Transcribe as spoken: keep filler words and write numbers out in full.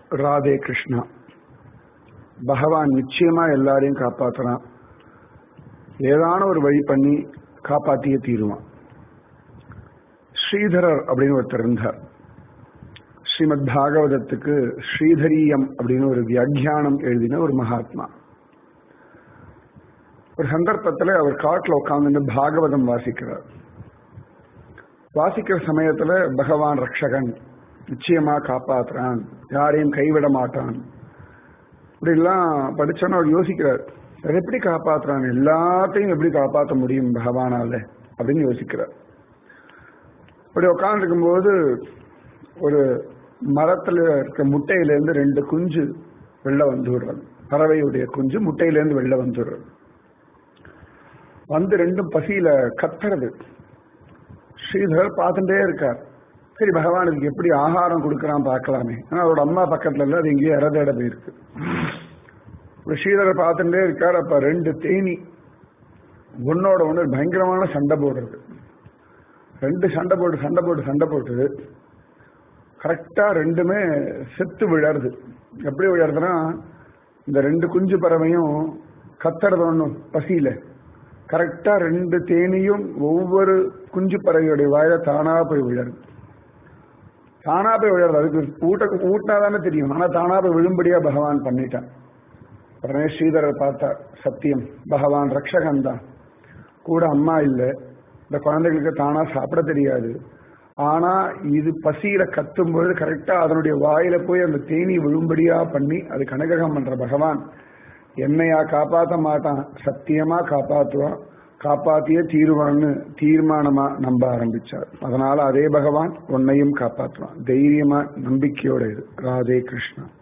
ராதே கிருஷ்ணா. பகவான் நிச்சயமா எல்லாரையும் காப்பாத்துறான். ஏதான ஒரு வழி பண்ணி காப்பாத்தியே தீருவான். ஸ்ரீதரர் அப்படின்னு ஒருத்தர் இருந்தார். ஸ்ரீமத் பாகவதத்துக்கு ஸ்ரீதரீயம் அப்படின்னு ஒரு வியாக்கியானம் எழுதின ஒரு மகாத்மா. ஒரு சந்தர்ப்பத்தில் அவர் காட்டில் உட்கார்ந்து பாகவதம் வாசிக்கிறார். வாசிக்கிற சமயத்துல பகவான் ரக்ஷகன், நிச்சயமா காப்பாத்துறான், யாரையும் கைவிட மாட்டான் இப்படிலாம் படிச்சோன்னு அவர் யோசிக்கிறார். அதை எப்படி காப்பாத்துறான், எல்லாத்தையும் எப்படி காப்பாற்ற முடியும் பகவானால அப்படின்னு யோசிக்கிறார். அப்படி உட்காந்துருக்கும் போது ஒரு மரத்துல இருக்க முட்டையிலேருந்து ரெண்டு குஞ்சு வெளில வந்து விடுறது. பறவையுடைய குஞ்சு முட்டையிலேருந்து வெளில வந்து விடுறது. வந்து ரெண்டும் பசியில கத்துறது. ஸ்ரீதர் பார்த்துட்டே இருக்கார். சரி, பகவானுக்கு எப்படி ஆகாரம் கொடுக்கறான் பார்க்கலாமே. ஆனா அவரோட அம்மா பக்கத்துல இல்ல, அது எங்கேயோ இறதேட போயிருக்கு. ஸ்ரீதரை பார்த்துட்டே இருக்கார். அப்ப ரெண்டு தேனி ஒன்னோட ஒன்று பயங்கரமான சண்டை போடுறது. ரெண்டு சண்டை போட்டு சண்டை போட்டு சண்டை போட்டு கரெக்டா ரெண்டுமே செத்து விழருது. எப்படி விழறதுன்னா, இந்த ரெண்டு குஞ்சு பறவையும் கத்துறது ஒண்ணும் பசியில கரெக்டா ரெண்டு தேனியும் ஒவ்வொரு குஞ்சு பறவையுடைய வாயில தானா போய் விழருது. தானா போய் விழறது. அதுக்கு ஊட்ட ஊட்டினாதானே தெரியும். ஆனா தானா போய் விழும்படியா பகவான் பண்ணிட்டான். உடனே ஸ்ரீதரர் பார்த்தார், சத்தியம், பகவான் ரக்ஷகன் தான், கூட அம்மா இல்லை, இந்த குழந்தைகளுக்கு தானா சாப்பிட தெரியாது. ஆனா இது பசியில கத்தும்போது கரெக்டா அதனுடைய வாயில போய் அந்த தேனி விழும்படியா பண்ணி அது கனககம் பண்ற பகவான் என்னையா காப்பாற்ற மாட்டான், சத்தியமா காப்பாற்றுவான், காப்பாத்தியே தீருவான்னு தீர்மானமா நம்ப ஆரம்பிச்சார். அதனால அதே பகவான் உன்னையும் காப்பாற்றுவான். தைரியமா நம்பிக்கையோட இரு. ராதே கிருஷ்ணா.